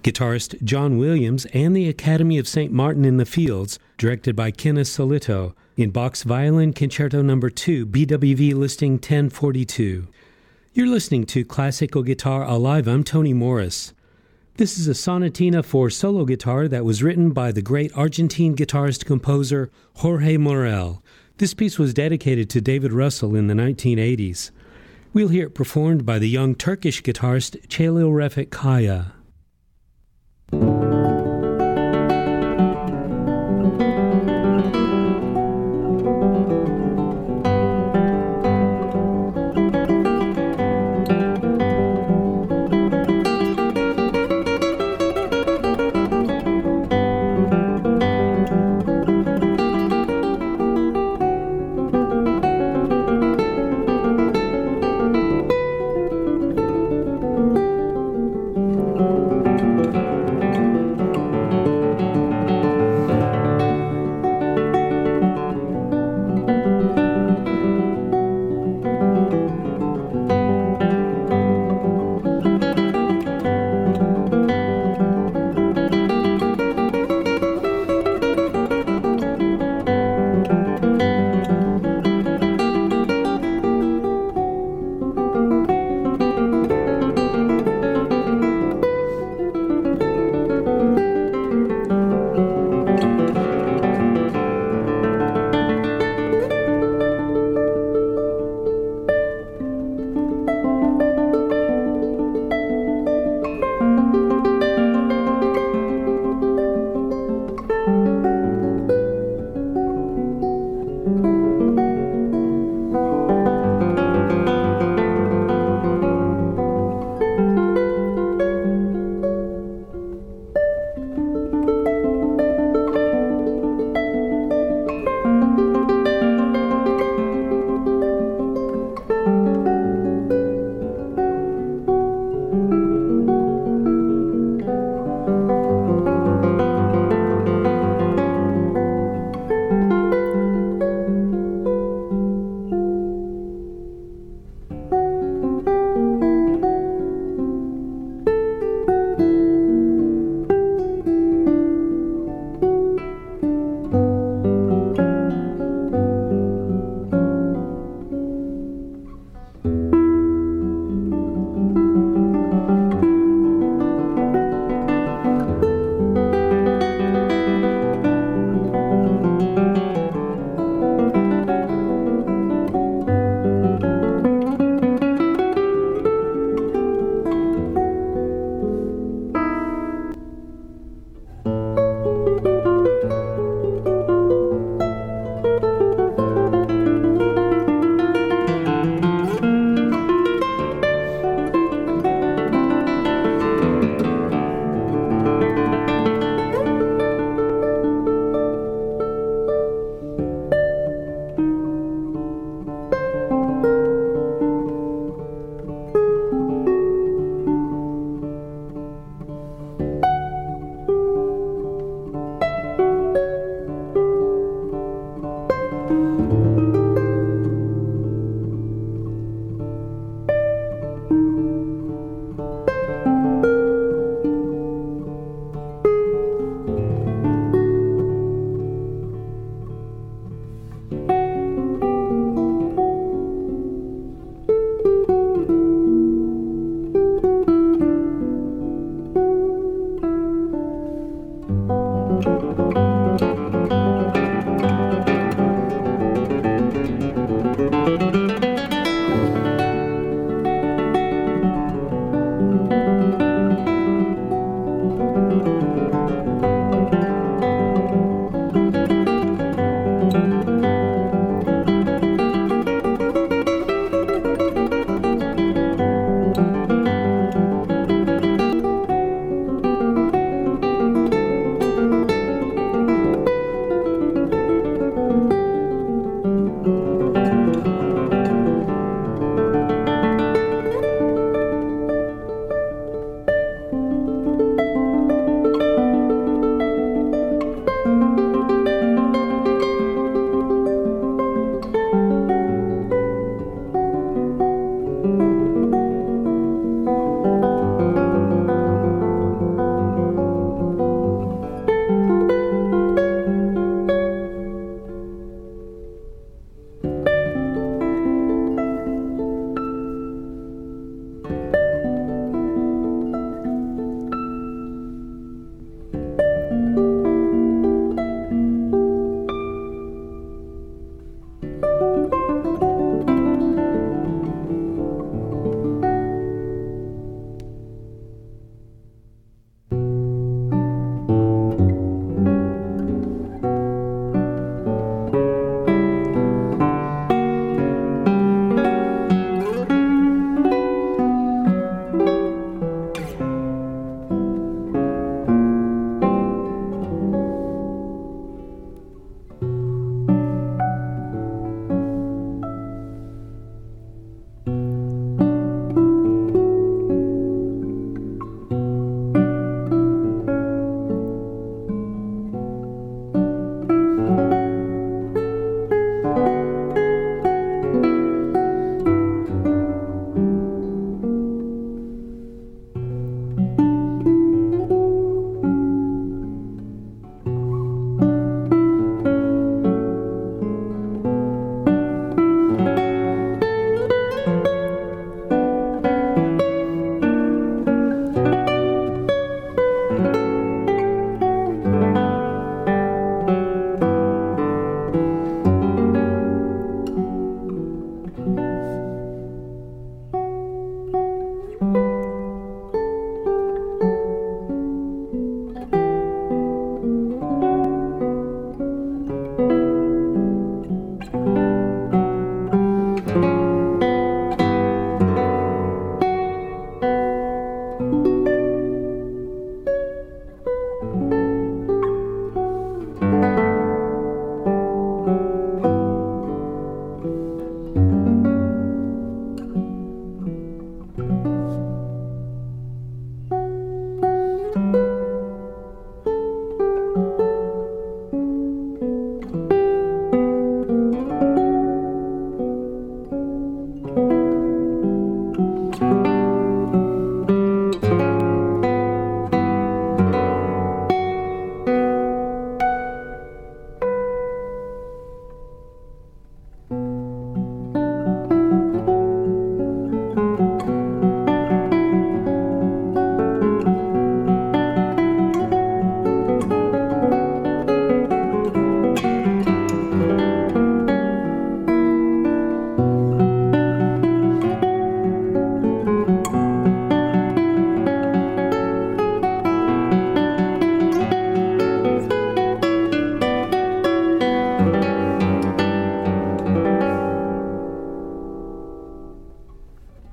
Guitarist John Williams and the Academy of St. Martin in the Fields, directed by Kenneth Solito, in Bach's Violin Concerto No. 2, BWV listing 1042. You're listening to Classical Guitar Alive. I'm Tony Morris. This is a sonatina for solo guitar that was written by the great Argentine guitarist-composer Jorge Morel. This piece was dedicated to David Russell in the 1980s. We'll hear it performed by the young Turkish guitarist Chalil Refik Kaya.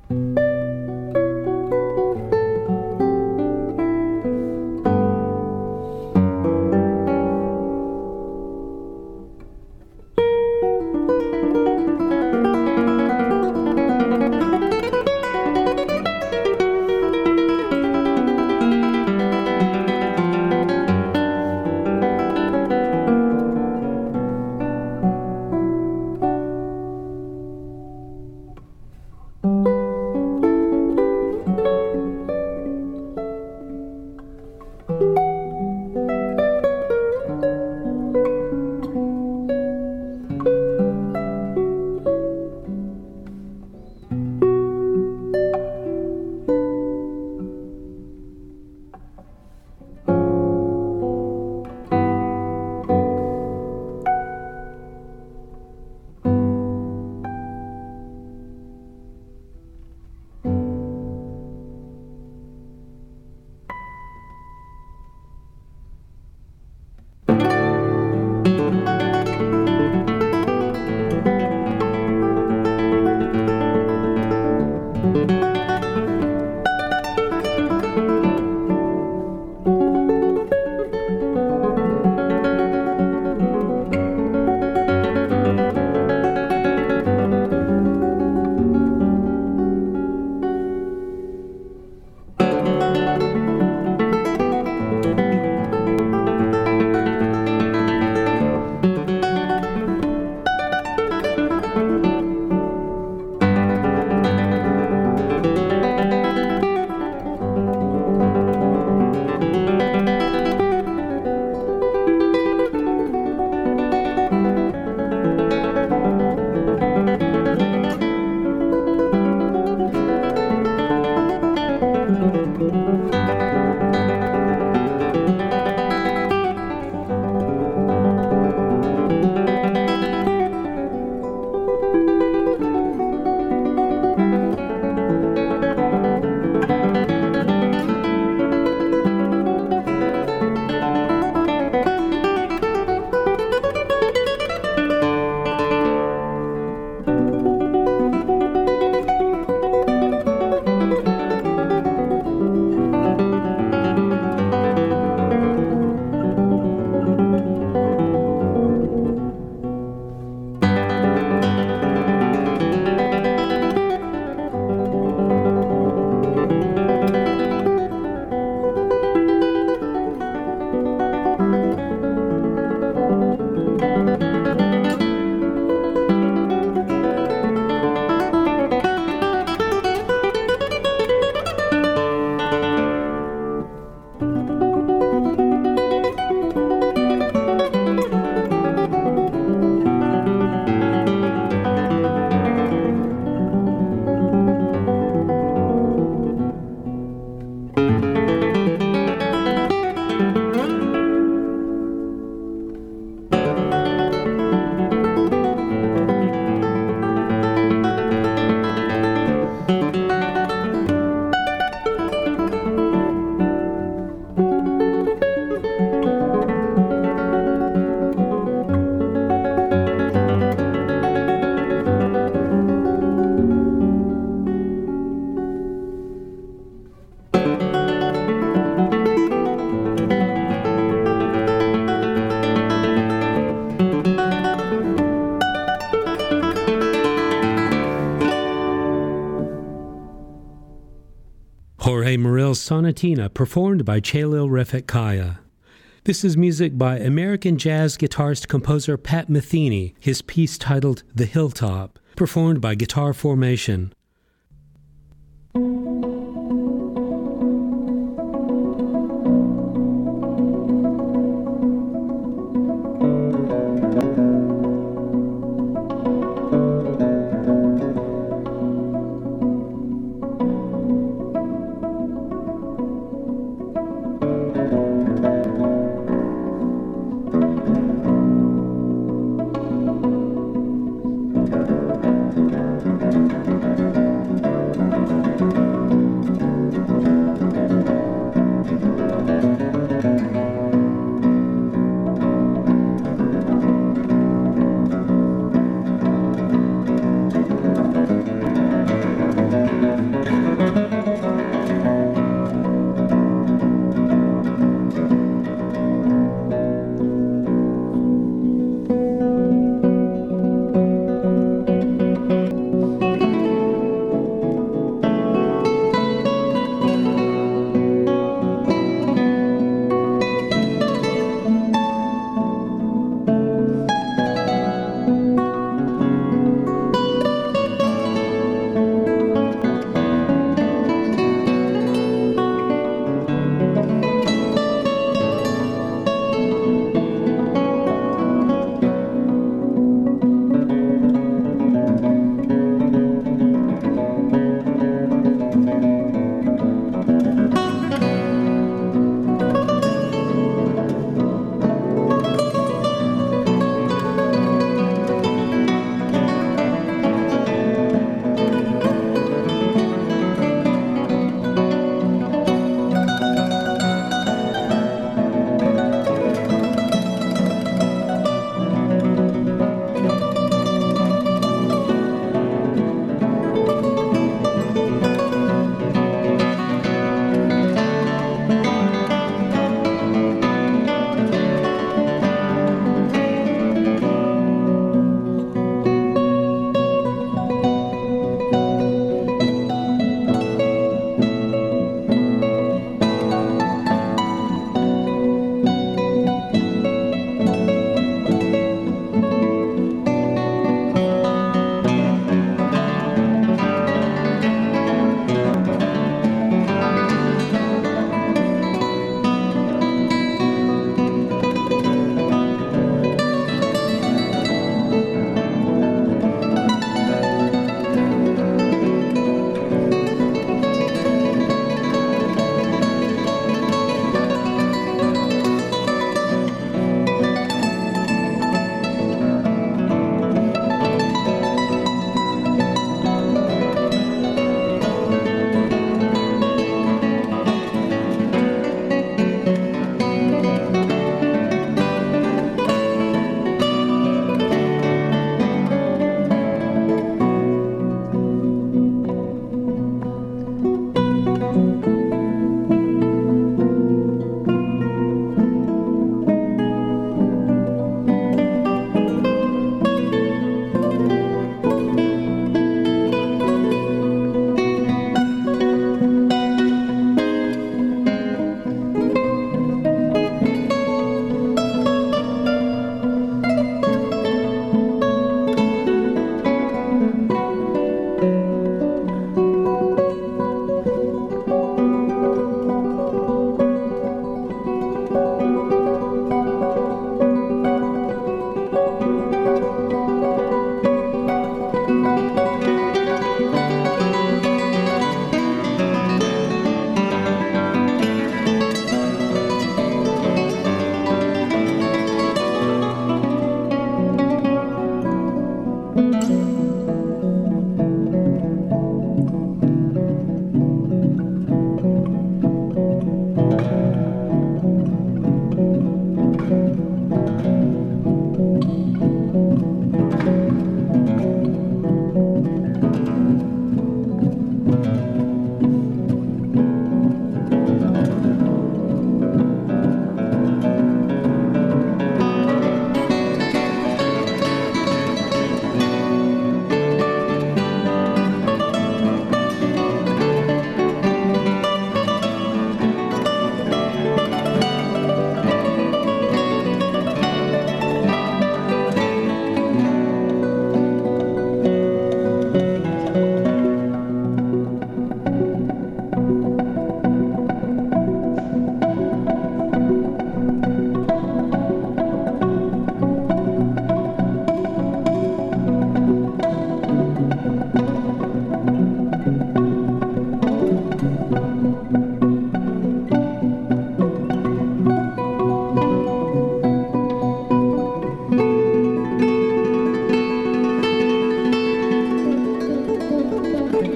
Jorge Morel's Sonatina, performed by Chelil Refetkaya. This is music by American jazz guitarist-composer Pat Metheny, his piece titled The Hilltop, performed by Guitar Formation.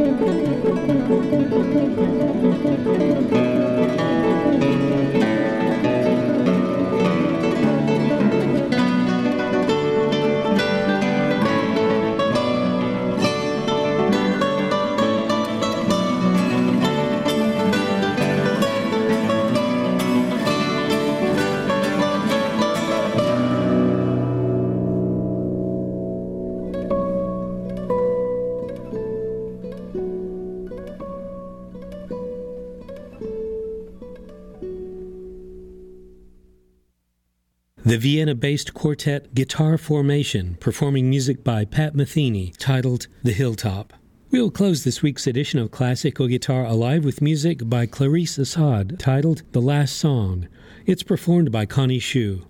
The Vienna-based quartet Guitar Formation, performing music by Pat Metheny, titled The Hilltop. We'll close this week's edition of Classical Guitar Alive with music by Clarice Assad, titled The Last Song. It's performed by Connie Hsu.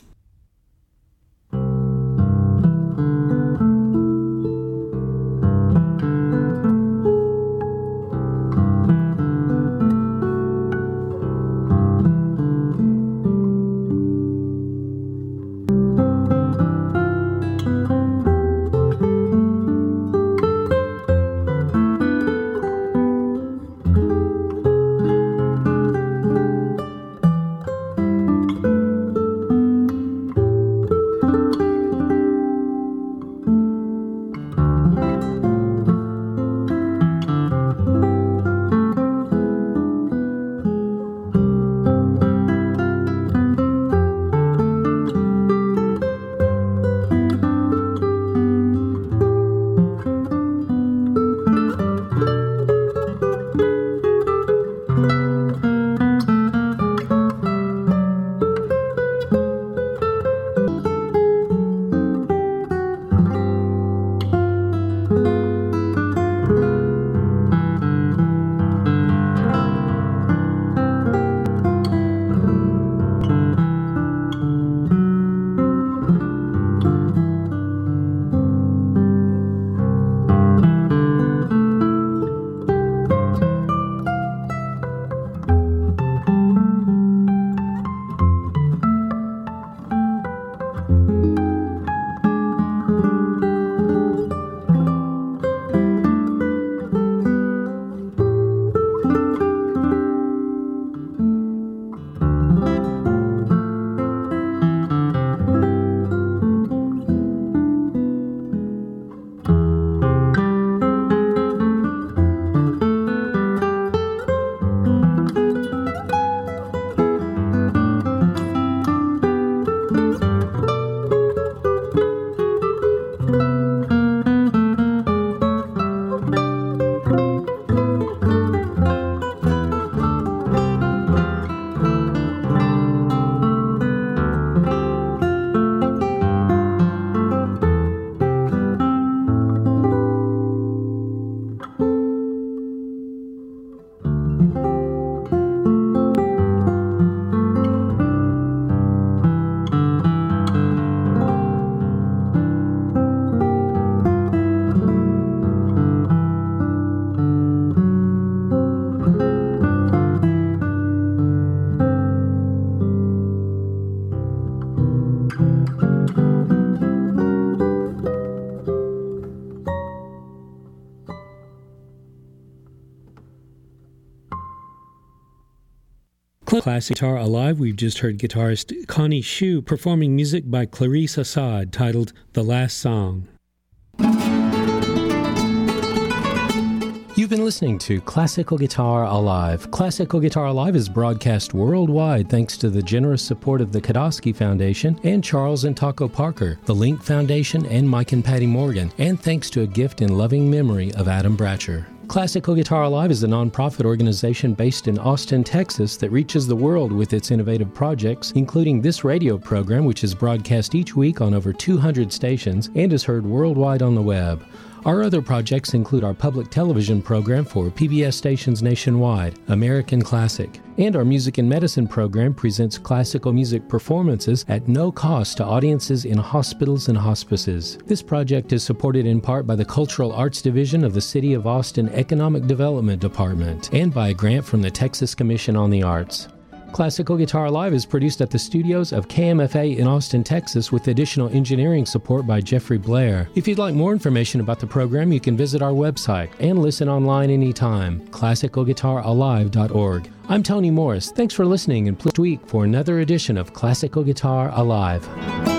Classic Guitar Alive, we've just heard guitarist Connie Hsu performing music by Clarice Assad, titled The Last Song. You've been listening to Classical Guitar Alive. Classical Guitar Alive is broadcast worldwide thanks to the generous support of the Kodosky Foundation and Charles and Taco Parker, the Link Foundation, and Mike and Patty Morgan, and thanks to a gift in loving memory of Adam Bratcher. Classical Guitar Alive is a nonprofit organization based in Austin, Texas that reaches the world with its innovative projects, including this radio program, which is broadcast each week on over 200 stations and is heard worldwide on the web. Our other projects include our public television program for PBS stations nationwide, American Classic, and our Music and Medicine program presents classical music performances at no cost to audiences in hospitals and hospices. This project is supported in part by the Cultural Arts Division of the City of Austin Economic Development Department and by a grant from the Texas Commission on the Arts. Classical Guitar Live is produced at the studios of KMFA in Austin, Texas, with additional engineering support by Jeffrey Blair. If you'd like more information about the program, you can visit our website and listen online anytime, classicalguitaralive.org. I'm Tony Morris. Thanks for listening, and please week for another edition of Classical Guitar Alive.